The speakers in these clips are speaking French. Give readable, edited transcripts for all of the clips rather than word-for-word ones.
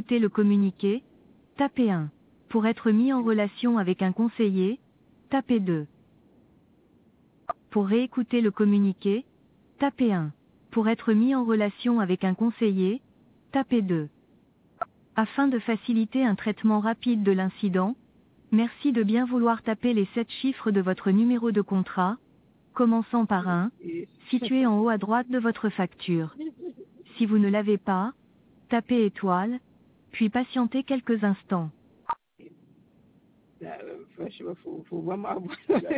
réécouter le communiqué, tapez 1. Pour être mis en relation avec un conseiller, tapez 2. Pour réécouter le communiqué, tapez 1. Pour être mis en relation avec un conseiller, tapez 2. Afin de faciliter un traitement rapide de l'incident, merci de bien vouloir taper les 7 chiffres de votre numéro de contrat, commençant par 1, situé en haut à droite de votre facture. Si vous ne l'avez pas, tapez étoile, puis patientez quelques instants. Franchement, faut vraiment avoir.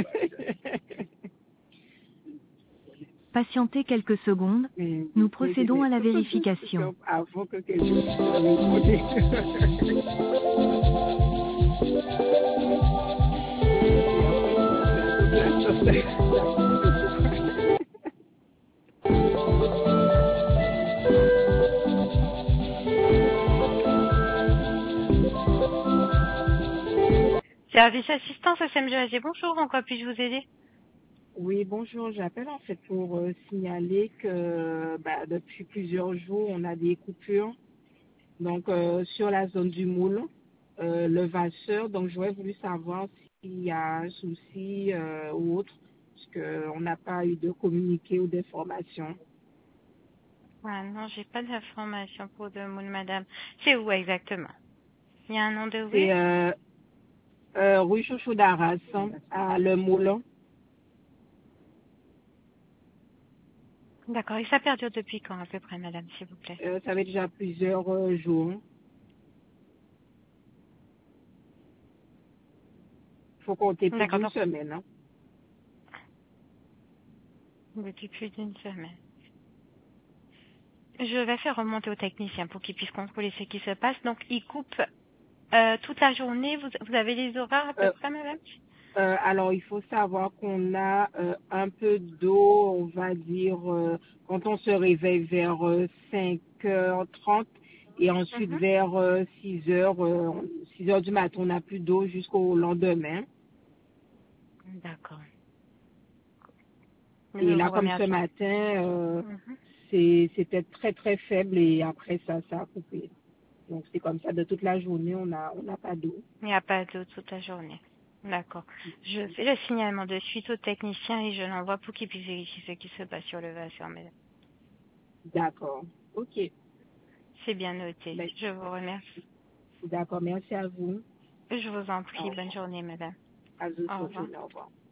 Patientez quelques secondes, nous procédons à la vérification. Avant que quelqu'un puisse Service assistance SMGAG, bonjour, en quoi puis-je vous aider? Oui, bonjour. J'appelle en fait pour signaler que depuis plusieurs jours, on a des coupures. Donc, sur la zone du moule, le Vasseur. Donc, j'aurais voulu savoir s'il y a un souci ou autre, parce qu'on n'a pas eu de communiqué ou d'information. Ah non, j'ai pas d'informations pour de moule, madame. C'est où exactement? Il y a un nom de rue? C'est rue Chouchou d'Arras, à Le Moulin. D'accord, et ça perdure depuis quand à peu près, madame, s'il vous plaît? Ça fait déjà plusieurs jours. Il faut compter plus D'accord, d'une donc semaine. Hein. depuis plus d'une semaine. Je vais faire remonter au technicien pour qu'il puisse contrôler ce qui se passe. Donc, il coupe toute la journée. Vous avez les horaires à peu Euh, près, madame? Alors, il faut savoir qu'on a un peu d'eau, on va dire, quand on se réveille vers 5h30 et ensuite Mhm. vers 6h du matin, on n'a plus d'eau jusqu'au lendemain. D'accord. Je Et là, vous comme ce remercie. matin, Mhm. c'était très très faible et après ça a coupé. Donc c'est comme ça, de toute la journée, on n'a pas d'eau. Il n'y a pas d'eau toute la journée. D'accord. Je fais le signalement de suite au technicien et je l'envoie pour qu'il puisse vérifier ce qui se passe sur le Vasseur, madame. D'accord. Ok. C'est bien noté. Ben, Je vous remercie. d'accord, merci à vous. Je vous en Au prie. Bonne revoir. journée, madame. À vous, Au bonne revoir. journée, au revoir.